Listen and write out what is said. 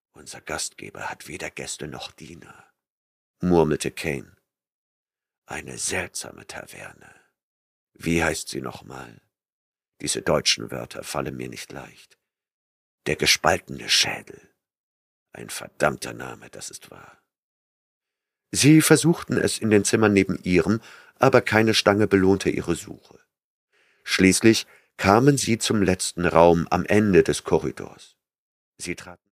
Unser Gastgeber hat weder Gäste noch Diener, murmelte Kane. Eine seltsame Taverne. Wie heißt sie nochmal? Diese deutschen Wörter fallen mir nicht leicht. Der gespaltene Schädel. Ein verdammter Name, das ist wahr. Sie versuchten es in den Zimmern neben ihrem, aber keine Stange belohnte ihre Suche. Schließlich kamen sie zum letzten Raum am Ende des Korridors. Sie traten